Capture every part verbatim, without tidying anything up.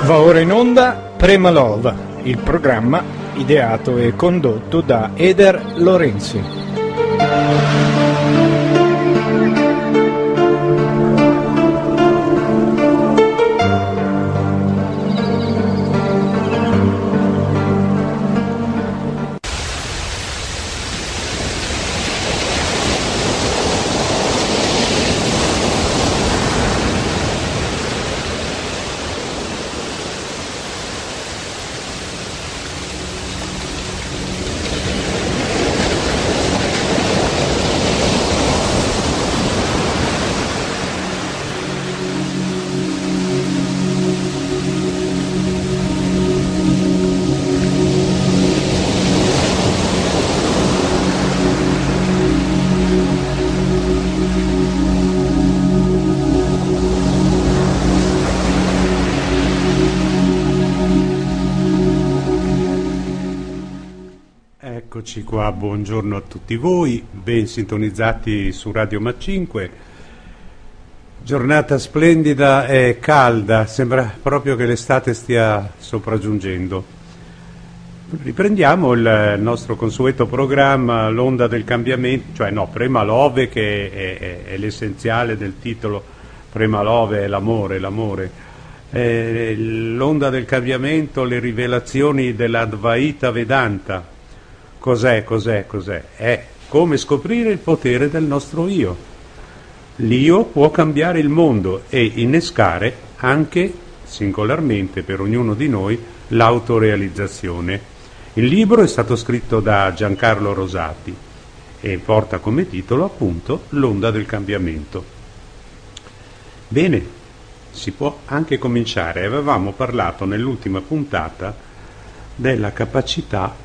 Va ora in onda Prema Love, il programma ideato e condotto da Eder Lorenzi. Eccoci qua, buongiorno a tutti voi, ben sintonizzati su Radio Ma cinque. Giornata splendida e calda, sembra proprio che l'estate stia sopraggiungendo. Riprendiamo il nostro consueto programma, l'onda del cambiamento, cioè no, Prema Love, che è, è, è l'essenziale del titolo. Prema Love è l'amore, l'amore. Eh, l'onda del cambiamento, le rivelazioni dell'Advaita Vedanta. Cos'è, cos'è, cos'è? È come scoprire il potere del nostro io. L'io può cambiare il mondo e innescare anche, singolarmente per ognuno di noi, l'autorealizzazione. Il libro è stato scritto da Giancarlo Rosati e porta come titolo appunto L'onda del cambiamento. Bene, si può anche cominciare. Avevamo parlato nell'ultima puntata della capacità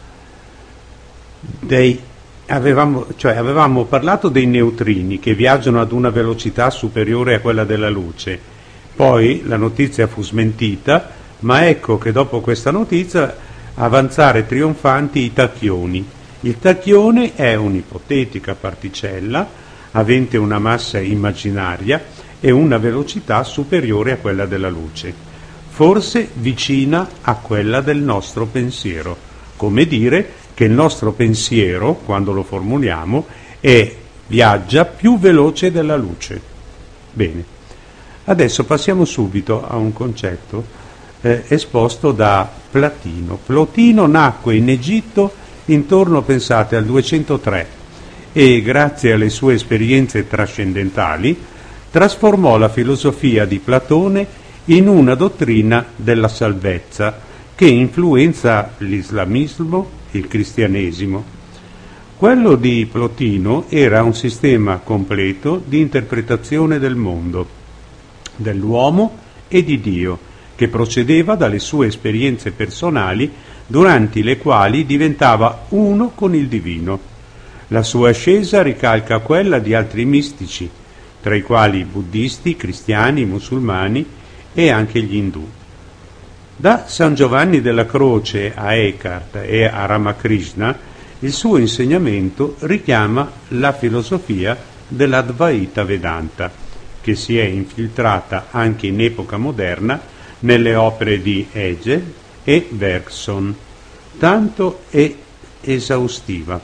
Dei, avevamo, cioè avevamo parlato dei neutrini che viaggiano ad una velocità superiore a quella della luce. Poi la notizia fu smentita, ma ecco che dopo questa notizia avanzare trionfanti i tachioni. Il tachione è un'ipotetica particella avente una massa immaginaria e una velocità superiore a quella della luce, forse vicina a quella del nostro pensiero, come dire che il nostro pensiero, quando lo formuliamo, è, viaggia più veloce della luce. Bene, adesso passiamo subito a un concetto eh, esposto da Platino. Plotino nacque in Egitto intorno, pensate, al duecentotre e, grazie alle sue esperienze trascendentali, trasformò la filosofia di Platone in una dottrina della salvezza che influenza l'islamismo, il cristianesimo. Quello di Plotino era un sistema completo di interpretazione del mondo, dell'uomo e di Dio, che procedeva dalle sue esperienze personali, durante le quali diventava uno con il divino. La sua ascesa ricalca quella di altri mistici, tra i quali buddisti, cristiani, musulmani e anche gli indù. Da San Giovanni della Croce a Eckhart e a Ramakrishna, il suo insegnamento richiama la filosofia dell'Advaita Vedanta, che si è infiltrata anche in epoca moderna nelle opere di Hegel e Bergson, tanto è esaustiva.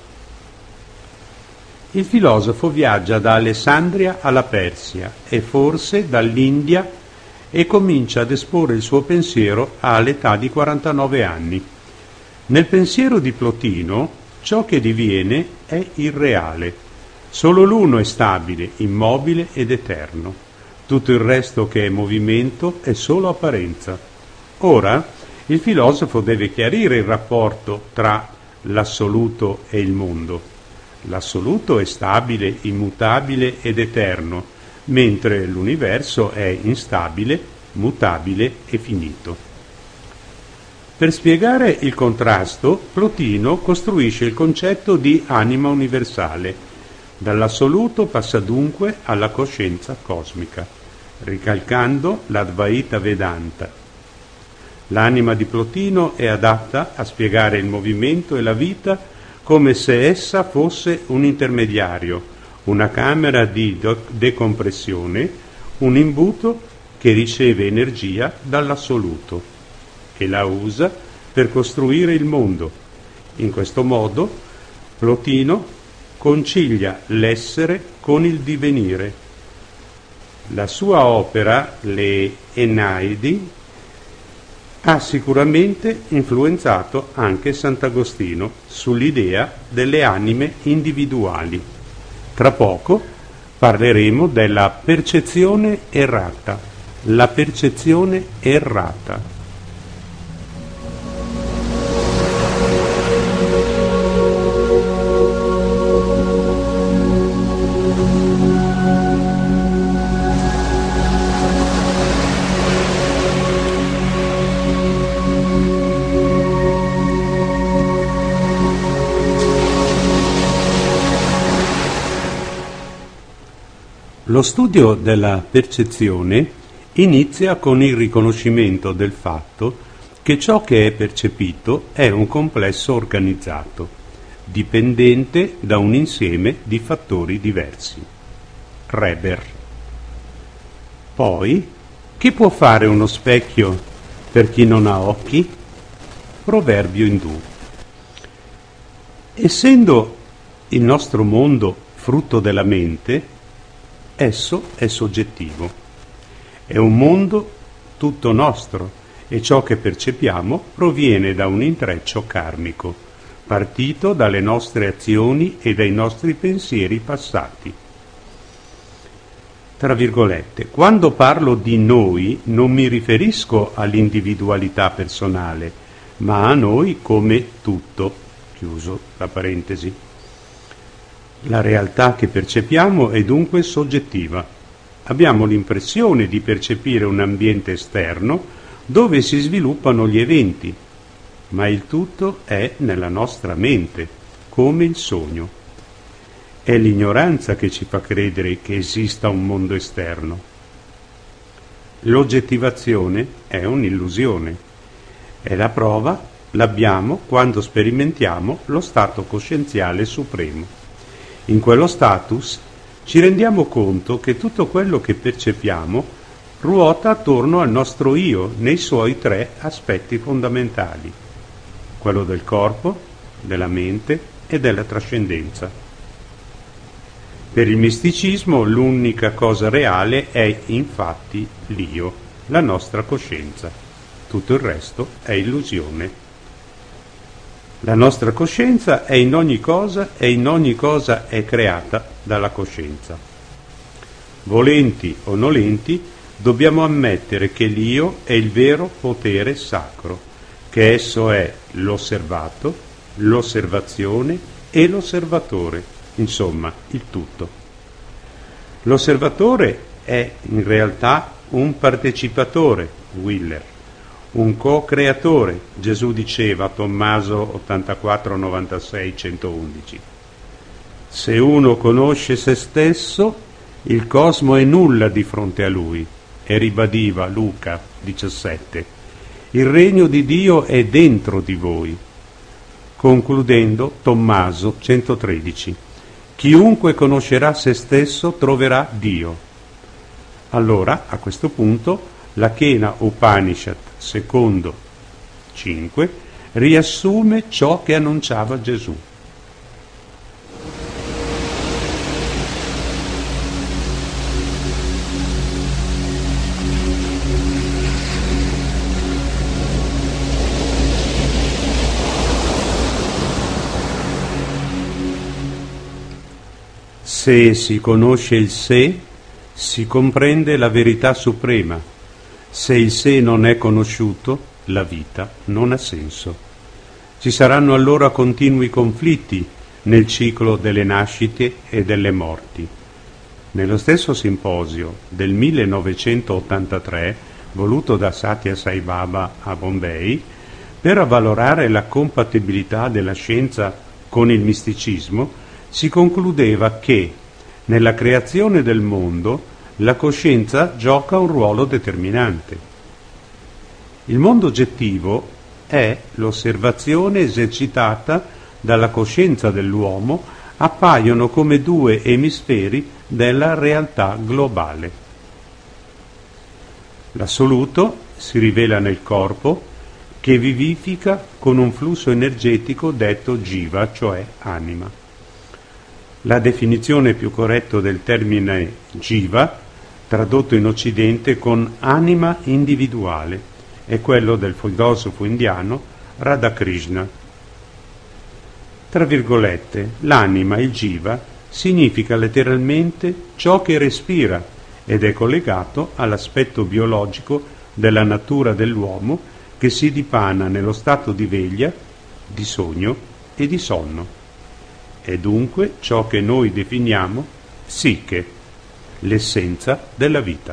Il filosofo viaggia da Alessandria alla Persia e forse dall'India e comincia ad esporre il suo pensiero all'età di quarantanove anni. Nel pensiero di Plotino ciò che diviene è irreale. Solo l'uno è stabile, immobile ed eterno. Tutto il resto che è movimento è solo apparenza. Ora il filosofo deve chiarire il rapporto tra l'assoluto e il mondo. L'assoluto è stabile, immutabile ed eterno, mentre l'universo è instabile, mutabile e finito. Per spiegare il contrasto, Plotino costruisce il concetto di anima universale. Dall'assoluto passa dunque alla coscienza cosmica, ricalcando l'Advaita Vedanta. L'anima di Plotino è adatta a spiegare il movimento e la vita come se essa fosse un intermediario, una camera di decompressione, un imbuto che riceve energia dall'assoluto. e la usa per costruire il mondo. In questo modo Plotino concilia l'essere con il divenire. La sua opera, le Eneidi, ha sicuramente influenzato anche Sant'Agostino sull'idea delle anime individuali. Tra poco parleremo della percezione errata, la percezione errata. Lo studio della percezione inizia con il riconoscimento del fatto che ciò che è percepito è un complesso organizzato, dipendente da un insieme di fattori diversi. Reber. Poi, che può fare uno specchio per chi non ha occhi? Proverbio indù. Essendo il nostro mondo frutto della mente, esso è soggettivo. È un mondo tutto nostro e ciò che percepiamo proviene da un intreccio karmico, partito dalle nostre azioni e dai nostri pensieri passati. Tra virgolette, quando parlo di noi non mi riferisco all'individualità personale, ma a noi come tutto, chiuso la parentesi. La realtà che percepiamo è dunque soggettiva. Abbiamo l'impressione di percepire un ambiente esterno dove si sviluppano gli eventi, ma il tutto è nella nostra mente, come il sogno. È l'ignoranza che ci fa credere che esista un mondo esterno. L'oggettivazione è un'illusione e la prova l'abbiamo quando sperimentiamo lo stato coscienziale supremo. In quello status ci rendiamo conto che tutto quello che percepiamo ruota attorno al nostro io nei suoi tre aspetti fondamentali, quello del corpo, della mente e della trascendenza. Per il misticismo l'unica cosa reale è infatti l'io, la nostra coscienza. Tutto il resto è illusione. La nostra coscienza è in ogni cosa e in ogni cosa è creata dalla coscienza. Volenti o nolenti, dobbiamo ammettere che l'io è il vero potere sacro, che esso è l'osservato, l'osservazione e l'osservatore, insomma, il tutto. L'osservatore è in realtà un partecipatore, Willer, un co-creatore, Gesù diceva a Tommaso ottantaquattro novantasei centoundici. Se uno conosce se stesso, il cosmo è nulla di fronte a lui, e ribadiva Luca diciassette. Il regno di Dio è dentro di voi. Concludendo, Tommaso centotredici. Chiunque conoscerà se stesso troverà Dio. Allora, a questo punto, la Kena Upanishad, secondo cinque, riassume ciò che annunciava Gesù. Se si conosce il sé, si comprende la verità suprema. Se il sé non è conosciuto, la vita non ha senso. Ci saranno allora continui conflitti nel ciclo delle nascite e delle morti. Nello stesso simposio del millenovecentottantatré, voluto da Satya Sai Baba a Bombay, per avvalorare la compatibilità della scienza con il misticismo, si concludeva che nella creazione del mondo la coscienza gioca un ruolo determinante. Il mondo oggettivo è l'osservazione esercitata dalla coscienza dell'uomo, appaiono come due emisferi della realtà globale. L'assoluto si rivela nel corpo, che vivifica con un flusso energetico detto jiva, cioè anima. La definizione più corretta del termine jiva, tradotto in Occidente con anima individuale, è quello del filosofo indiano Radhakrishna. Tra virgolette, l'anima, il jiva, significa letteralmente ciò che respira ed è collegato all'aspetto biologico della natura dell'uomo che si dipana nello stato di veglia, di sogno e di sonno. È dunque ciò che noi definiamo psiche, l'essenza della vita.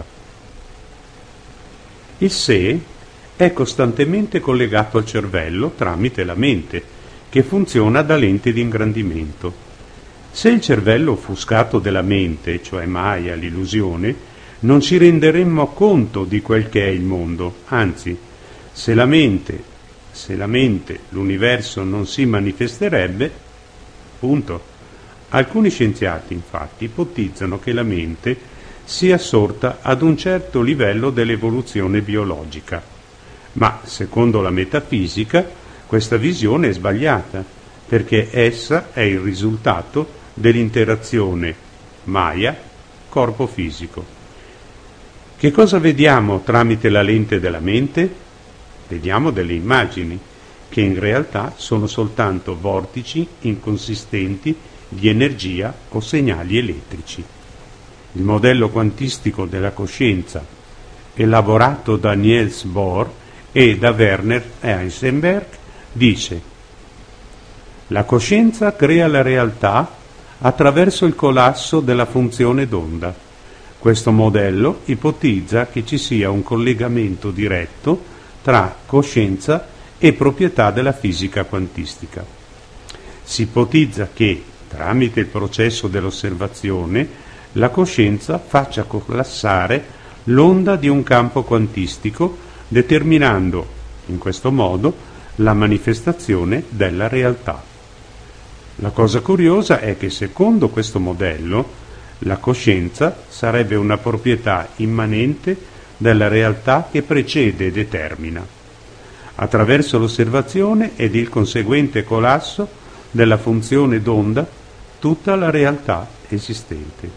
Il sé è costantemente collegato al cervello tramite la mente, che funziona da lente di ingrandimento. Se il cervello offuscato della mente, cioè Maya, l'illusione, non ci renderemmo conto di quel che è il mondo, anzi, se la mente, se la mente, l'universo non si manifesterebbe, punto. Alcuni scienziati, infatti, ipotizzano che la mente sia sorta ad un certo livello dell'evoluzione biologica, ma, secondo la metafisica, questa visione è sbagliata, perché essa è il risultato dell'interazione Maya-corpo fisico. Che cosa vediamo tramite la lente della mente? Vediamo delle immagini, che in realtà sono soltanto vortici inconsistenti di energia o segnali elettrici. Il modello quantistico della coscienza, elaborato da Niels Bohr e da Werner Heisenberg, dice: la coscienza crea la realtà attraverso il collasso della funzione d'onda. Questo modello ipotizza che ci sia un collegamento diretto tra coscienza e proprietà della fisica quantistica. Si ipotizza che, tramite il processo dell'osservazione, la coscienza faccia collassare l'onda di un campo quantistico, determinando, in questo modo, la manifestazione della realtà. La cosa curiosa è che, secondo questo modello, la coscienza sarebbe una proprietà immanente della realtà che precede e determina, attraverso l'osservazione ed il conseguente collasso della funzione d'onda, tutta la realtà esistente.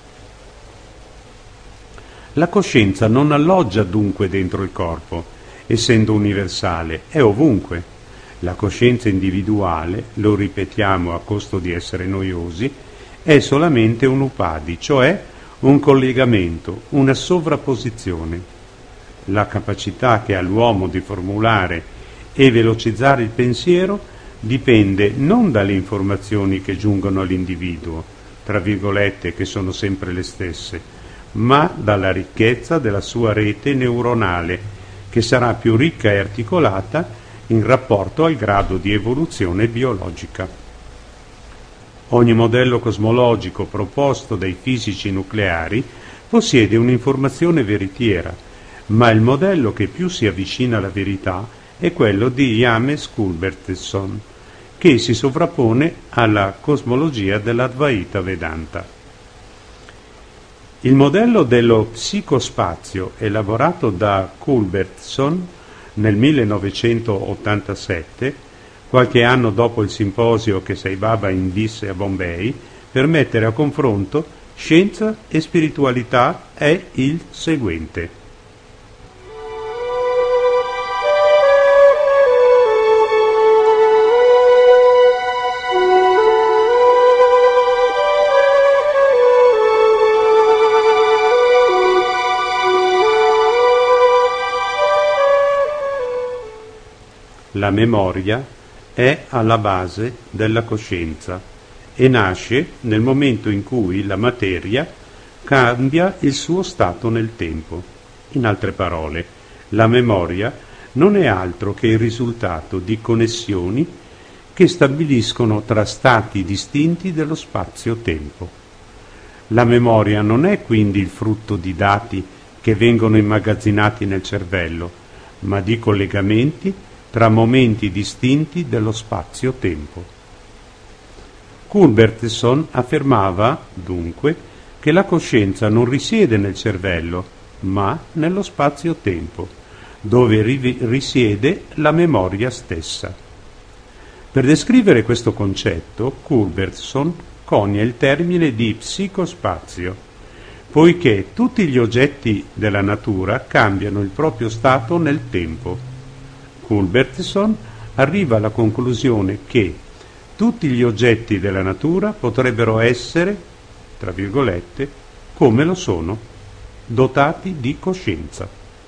La coscienza non alloggia dunque dentro il corpo, essendo universale, è ovunque. La coscienza individuale, lo ripetiamo a costo di essere noiosi, è solamente un upadi, cioè un collegamento, una sovrapposizione. La capacità che ha l'uomo di formulare e velocizzare il pensiero dipende non dalle informazioni che giungono all'individuo, tra virgolette, che sono sempre le stesse, ma dalla ricchezza della sua rete neuronale, che sarà più ricca e articolata in rapporto al grado di evoluzione biologica. Ogni modello cosmologico proposto dai fisici nucleari possiede un'informazione veritiera, ma il modello che più si avvicina alla verità è quello di James Culbertson, che si sovrappone alla cosmologia dell'Advaita Vedanta. Il modello dello psicospazio, elaborato da Culbertson nel millenovecentottantasette, qualche anno dopo il simposio che Sai Baba indisse a Bombay, per mettere a confronto scienza e spiritualità, è il seguente. La memoria è alla base della coscienza e nasce nel momento in cui la materia cambia il suo stato nel tempo. In altre parole, la memoria non è altro che il risultato di connessioni che stabiliscono tra stati distinti dello spazio-tempo. La memoria non è quindi il frutto di dati che vengono immagazzinati nel cervello, ma di collegamenti tra momenti distinti dello spazio-tempo. Culbertson affermava, dunque, che la coscienza non risiede nel cervello, ma nello spazio-tempo, dove rivi- risiede la memoria stessa. Per descrivere questo concetto, Culbertson conia il termine di psicospazio, poiché tutti gli oggetti della natura cambiano il proprio stato nel tempo. Culbertson arriva alla conclusione che tutti gli oggetti della natura potrebbero essere, tra virgolette, come lo sono, dotati di coscienza.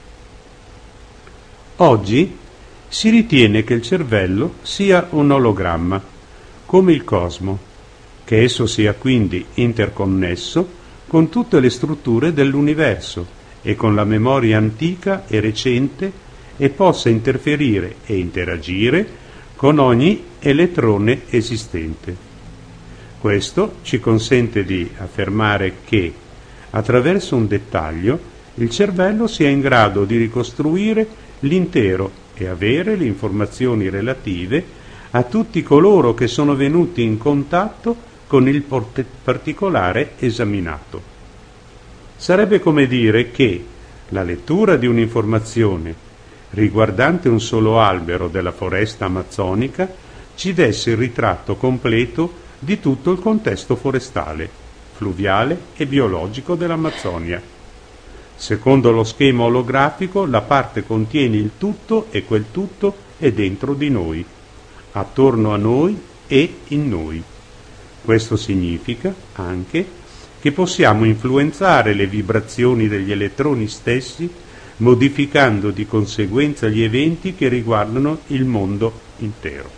Oggi si ritiene che il cervello sia un ologramma, come il cosmo, che esso sia quindi interconnesso con tutte le strutture dell'universo e con la memoria antica e recente e possa interferire e interagire con ogni elettrone esistente. Questo ci consente di affermare che, attraverso un dettaglio, il cervello sia in grado di ricostruire l'intero e avere le informazioni relative a tutti coloro che sono venuti in contatto con il particolare esaminato. Sarebbe come dire che la lettura di un'informazione riguardante un solo albero della foresta amazzonica ci desse il ritratto completo di tutto il contesto forestale, fluviale e biologico dell'Amazzonia. Secondo lo schema olografico, la parte contiene il tutto e quel tutto è dentro di noi, attorno a noi e in noi. Questo significa anche che possiamo influenzare le vibrazioni degli elettroni stessi, modificando di conseguenza gli eventi che riguardano il mondo intero.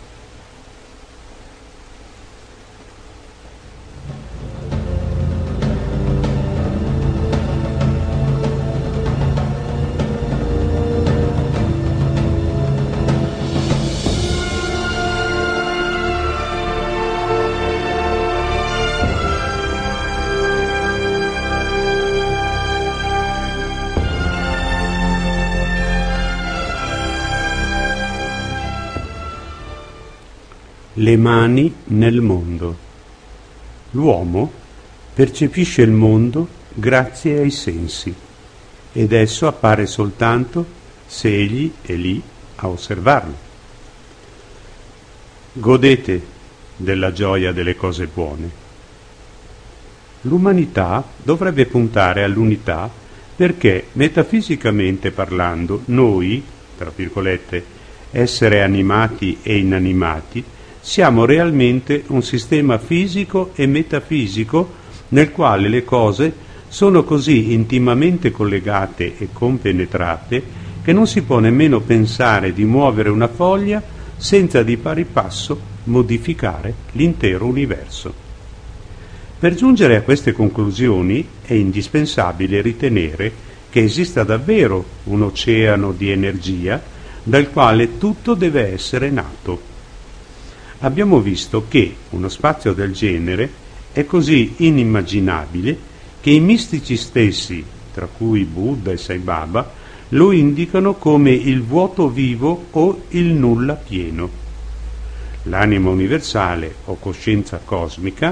Le mani nel mondo. L'uomo percepisce il mondo grazie ai sensi ed esso appare soltanto se egli è lì a osservarlo. Godete della gioia delle cose buone. L'umanità dovrebbe puntare all'unità perché, metafisicamente parlando, noi, tra virgolette, essere animati e inanimati, siamo realmente un sistema fisico e metafisico nel quale le cose sono così intimamente collegate e compenetrate che non si può nemmeno pensare di muovere una foglia senza di pari passo modificare l'intero universo. Per giungere a queste conclusioni è indispensabile ritenere che esista davvero un oceano di energia dal quale tutto deve essere nato. Abbiamo visto che uno spazio del genere è così inimmaginabile che i mistici stessi, tra cui Buddha e Sai Baba, lo indicano come il vuoto vivo o il nulla pieno. L'anima universale o coscienza cosmica,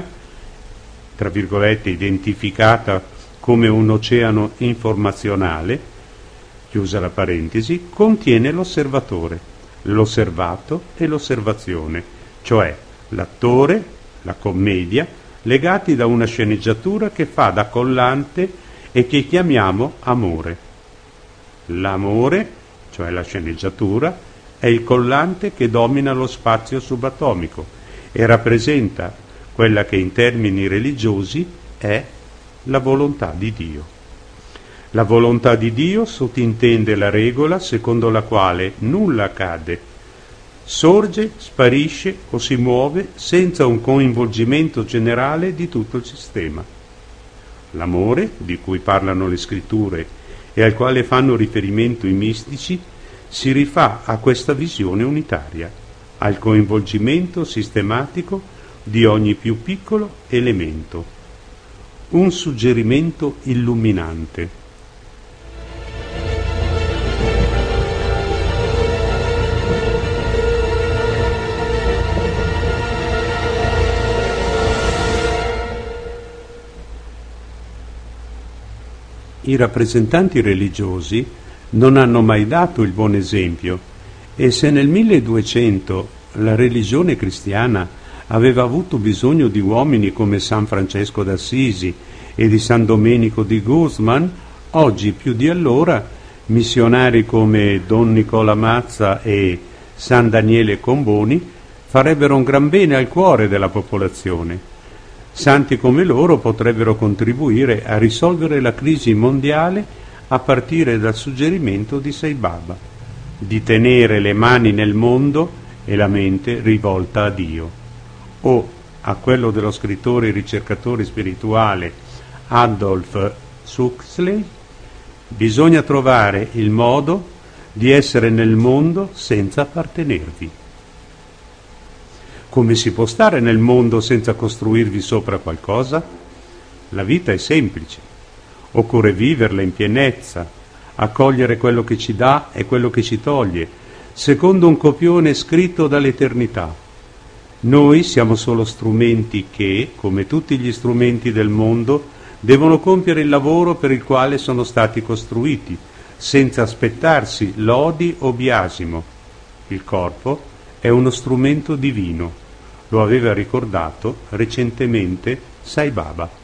tra virgolette identificata come un oceano informazionale, chiusa la parentesi, contiene l'osservatore, l'osservato e l'osservazione, cioè l'attore, la commedia, legati da una sceneggiatura che fa da collante e che chiamiamo amore. L'amore, cioè la sceneggiatura, è il collante che domina lo spazio subatomico e rappresenta quella che in termini religiosi è la volontà di Dio. La volontà di Dio sottintende la regola secondo la quale nulla accade, sorge, sparisce o si muove senza un coinvolgimento generale di tutto il sistema. L'amore, di cui parlano le scritture e al quale fanno riferimento i mistici, si rifà a questa visione unitaria, al coinvolgimento sistematico di ogni più piccolo elemento. Un suggerimento illuminante. I rappresentanti religiosi non hanno mai dato il buon esempio, e se nel milleduecento la religione cristiana aveva avuto bisogno di uomini come San Francesco d'Assisi e di San Domenico di Guzman, oggi più di allora missionari come Don Nicola Mazza e San Daniele Comboni farebbero un gran bene al cuore della popolazione. Santi come loro potrebbero contribuire a risolvere la crisi mondiale a partire dal suggerimento di Sai Baba, di tenere le mani nel mondo e la mente rivolta a Dio, o a quello dello scrittore e ricercatore spirituale Adolf Huxley: bisogna trovare il modo di essere nel mondo senza appartenervi. Come si può stare nel mondo senza costruirvi sopra qualcosa? La vita è semplice. Occorre viverla in pienezza, accogliere quello che ci dà e quello che ci toglie, secondo un copione scritto dall'eternità. Noi siamo solo strumenti che, come tutti gli strumenti del mondo, devono compiere il lavoro per il quale sono stati costruiti, senza aspettarsi lodi o biasimo. Il corpo è uno strumento divino. Lo aveva ricordato recentemente Sai Baba.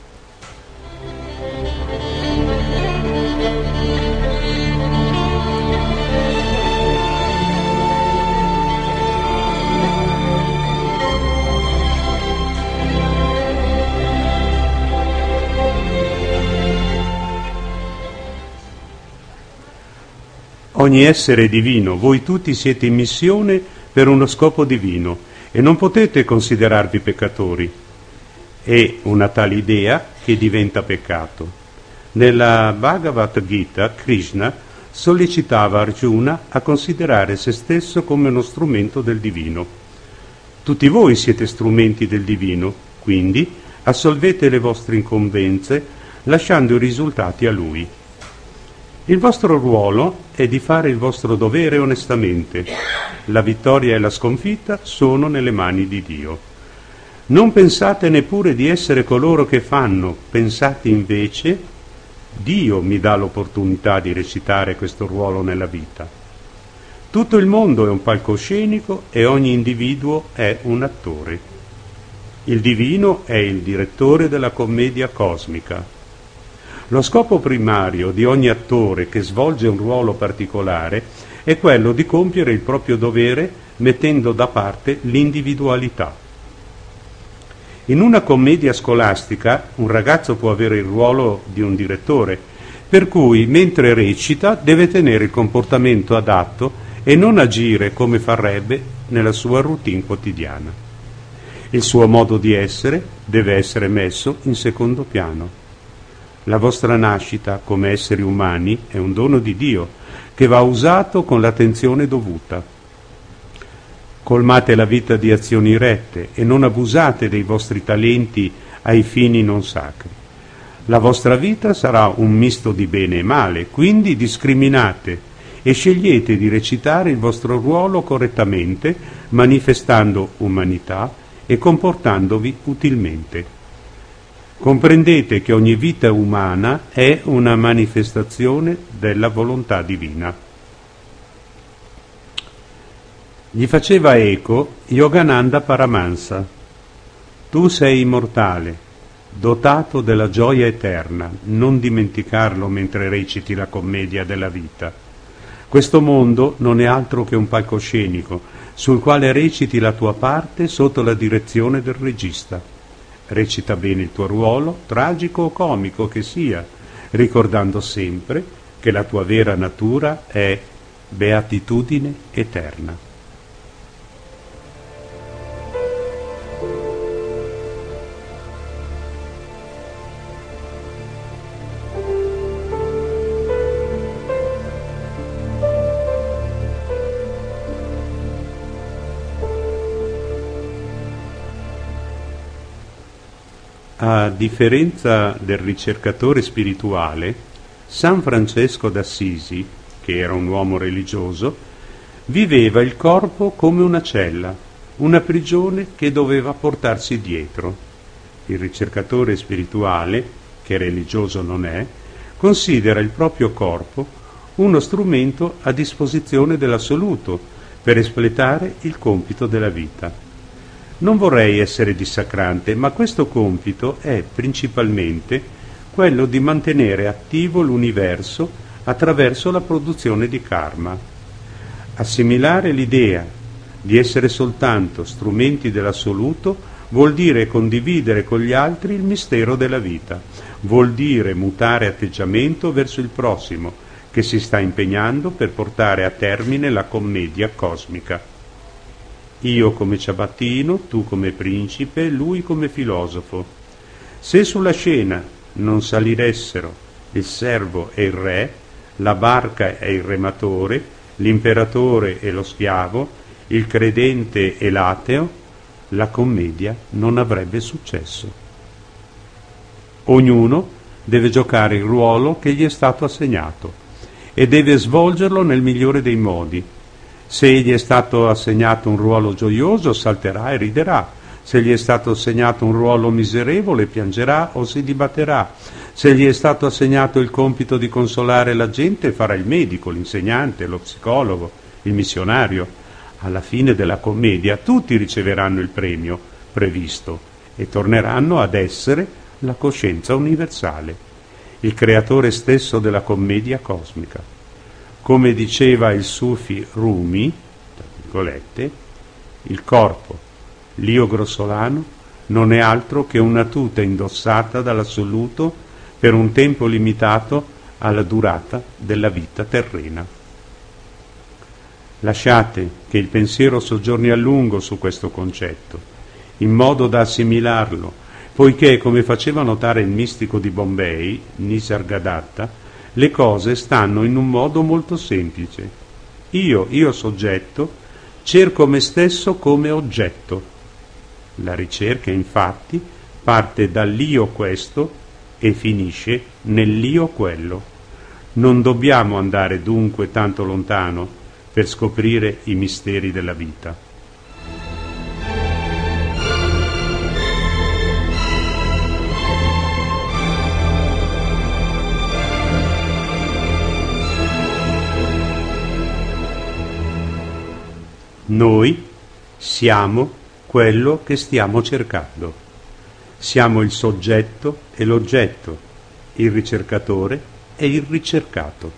Ogni essere è divino, voi tutti siete in missione per uno scopo divino e non potete considerarvi peccatori. È una tale idea che diventa peccato. Nella Bhagavad Gita, Krishna sollecitava Arjuna a considerare se stesso come uno strumento del divino. Tutti voi siete strumenti del divino, quindi assolvete le vostre incombenze lasciando i risultati a lui. Il vostro ruolo è di fare il vostro dovere onestamente. La vittoria e la sconfitta sono nelle mani di Dio. Non pensate neppure di essere coloro che fanno, pensate invece: Dio mi dà l'opportunità di recitare questo ruolo nella vita. Tutto il mondo è un palcoscenico e ogni individuo è un attore. Il divino è il direttore della commedia cosmica. Lo scopo primario di ogni attore che svolge un ruolo particolare è quello di compiere il proprio dovere mettendo da parte l'individualità. In una commedia scolastica un ragazzo può avere il ruolo di un direttore, per cui mentre recita deve tenere il comportamento adatto e non agire come farebbe nella sua routine quotidiana. Il suo modo di essere deve essere messo in secondo piano. La vostra nascita come esseri umani è un dono di Dio che va usato con l'attenzione dovuta. Colmate la vita di azioni rette e non abusate dei vostri talenti ai fini non sacri. La vostra vita sarà un misto di bene e male, quindi discriminate e scegliete di recitare il vostro ruolo correttamente, manifestando umanità e comportandovi utilmente. Comprendete che ogni vita umana è una manifestazione della volontà divina. Gli faceva eco Yogananda Paramahansa: tu sei immortale, dotato della gioia eterna, non dimenticarlo mentre reciti la commedia della vita. Questo mondo non è altro che un palcoscenico sul quale reciti la tua parte sotto la direzione del regista. Recita bene il tuo ruolo, tragico o comico che sia, ricordando sempre che la tua vera natura è beatitudine eterna. A differenza del ricercatore spirituale, San Francesco d'Assisi, che era un uomo religioso, viveva il corpo come una cella, una prigione che doveva portarsi dietro. Il ricercatore spirituale, che religioso non è, considera il proprio corpo uno strumento a disposizione dell'assoluto per espletare il compito della vita. Non vorrei essere dissacrante, ma questo compito è principalmente quello di mantenere attivo l'universo attraverso la produzione di karma. Assimilare l'idea di essere soltanto strumenti dell'assoluto vuol dire condividere con gli altri il mistero della vita, vuol dire mutare atteggiamento verso il prossimo che si sta impegnando per portare a termine la commedia cosmica. Io come ciabattino, tu come principe, lui come filosofo. Se sulla scena non saliressero il servo e il re, la barca e il rematore, l'imperatore e lo schiavo, il credente e l'ateo, la commedia non avrebbe successo. Ognuno deve giocare il ruolo che gli è stato assegnato e deve svolgerlo nel migliore dei modi. Se gli è stato assegnato un ruolo gioioso, salterà e riderà. Se gli è stato assegnato un ruolo miserevole, piangerà o si dibatterà. Se gli è stato assegnato il compito di consolare la gente, farà il medico, l'insegnante, lo psicologo, il missionario. Alla fine della commedia tutti riceveranno il premio previsto e torneranno ad essere la coscienza universale, il creatore stesso della commedia cosmica. Come diceva il Sufi Rumi, tra virgolette, il corpo, l'io grossolano, non è altro che una tuta indossata dall'assoluto per un tempo limitato alla durata della vita terrena. Lasciate che il pensiero soggiorni a lungo su questo concetto, in modo da assimilarlo, poiché, come faceva notare il mistico di Bombay, Nisargadatta, le cose stanno in un modo molto semplice. Io, io soggetto, cerco me stesso come oggetto. La ricerca, infatti, parte dall'io questo e finisce nell'io quello. Non dobbiamo andare dunque tanto lontano per scoprire i misteri della vita. Noi siamo quello che stiamo cercando. Siamo il soggetto e l'oggetto, il ricercatore e il ricercato.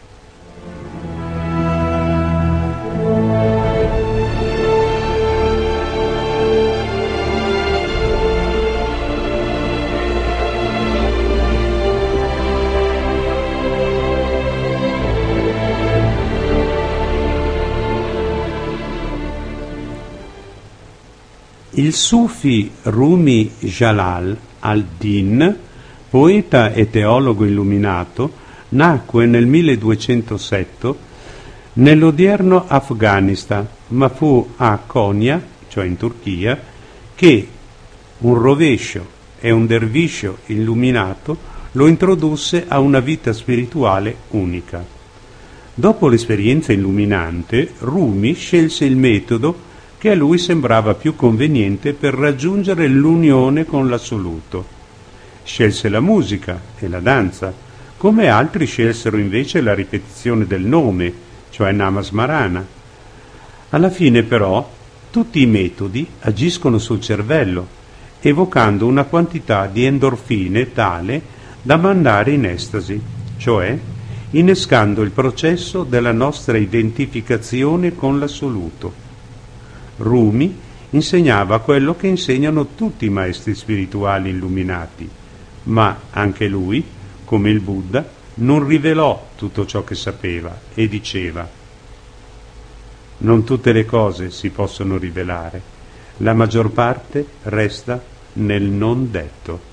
Il Sufi Rumi Jalal al-Din, poeta e teologo illuminato, nacque nel milleduecentosette nell'odierno Afghanistan, ma fu a Konya, cioè in Turchia, che un rovescio e un derviscio illuminato lo introdusse a una vita spirituale unica. Dopo l'esperienza illuminante, Rumi scelse il metodo che a lui sembrava più conveniente per raggiungere l'unione con l'assoluto. Scelse la musica e la danza, come altri scelsero invece la ripetizione del nome, cioè Namasmarana. Alla fine però tutti i metodi agiscono sul cervello, evocando una quantità di endorfine tale da mandare in estasi, cioè innescando il processo della nostra identificazione con l'assoluto. Rumi insegnava quello che insegnano tutti i maestri spirituali illuminati, ma anche lui, come il Buddha, non rivelò tutto ciò che sapeva e diceva: non tutte le cose si possono rivelare, la maggior parte resta nel non detto.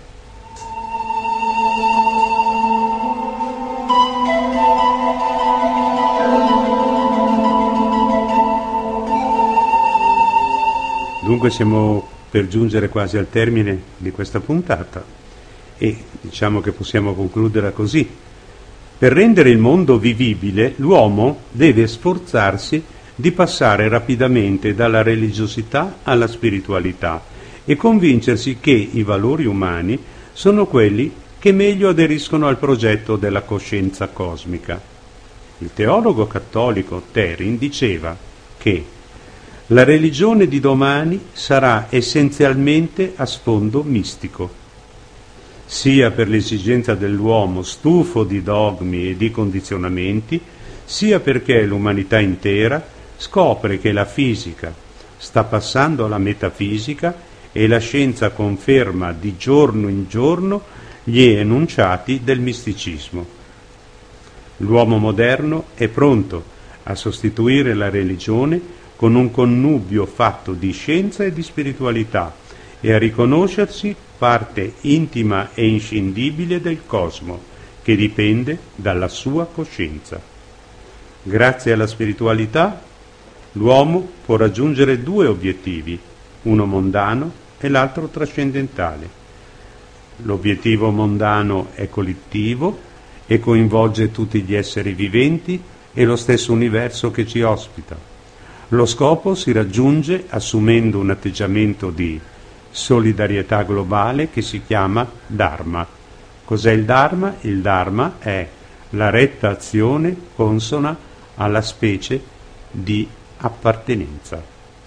Dunque siamo per giungere quasi al termine di questa puntata e diciamo che possiamo concluderla così. Per rendere il mondo vivibile, l'uomo deve sforzarsi di passare rapidamente dalla religiosità alla spiritualità e convincersi che i valori umani sono quelli che meglio aderiscono al progetto della coscienza cosmica. Il teologo cattolico Therin diceva che la religione di domani sarà essenzialmente a sfondo mistico, sia per l'esigenza dell'uomo stufo di dogmi e di condizionamenti, sia perché l'umanità intera scopre che la fisica sta passando alla metafisica e la scienza conferma di giorno in giorno gli enunciati del misticismo. L'uomo moderno è pronto a sostituire la religione con un connubio fatto di scienza e di spiritualità e a riconoscersi parte intima e inscindibile del cosmo, che dipende dalla sua coscienza. Grazie alla spiritualità, l'uomo può raggiungere due obiettivi, uno mondano e l'altro trascendentale. L'obiettivo mondano è collettivo e coinvolge tutti gli esseri viventi e lo stesso universo che ci ospita. Lo scopo si raggiunge assumendo un atteggiamento di solidarietà globale che si chiama Dharma. Cos'è il Dharma? Il Dharma è la retta azione consona alla specie di appartenenza.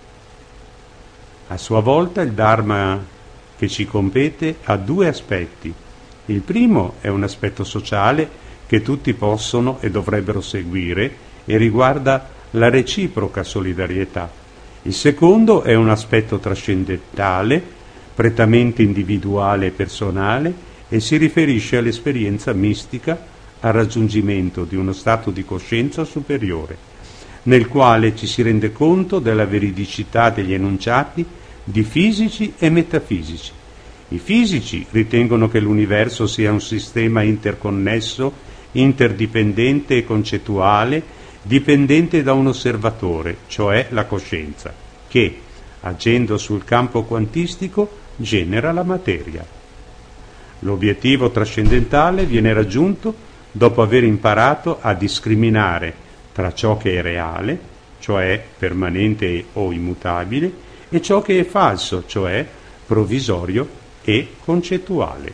A sua volta il Dharma che ci compete ha due aspetti. Il primo è un aspetto sociale che tutti possono e dovrebbero seguire e riguarda la reciproca solidarietà. Il secondo è un aspetto trascendentale, prettamente individuale e personale, e si riferisce all'esperienza mistica, al raggiungimento di uno stato di coscienza superiore, nel quale ci si rende conto della veridicità degli enunciati di fisici e metafisici. I fisici ritengono che l'universo sia un sistema interconnesso, interdipendente e concettuale, dipendente da un osservatore, cioè la coscienza, che, agendo sul campo quantistico, genera la materia. L'obiettivo trascendentale viene raggiunto dopo aver imparato a discriminare tra ciò che è reale, cioè permanente o immutabile, e ciò che è falso, cioè provvisorio e concettuale.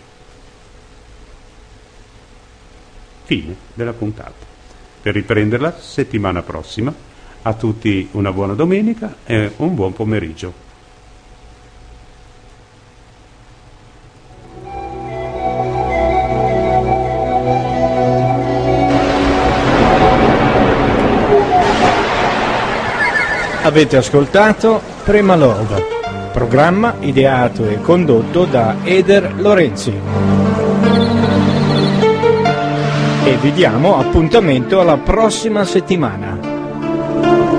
Fine della puntata. Per riprenderla settimana prossima. A tutti una buona domenica e un buon pomeriggio. Avete ascoltato Prema Love, programma ideato e condotto da Eder Lorenzi. E vi diamo appuntamento alla prossima settimana.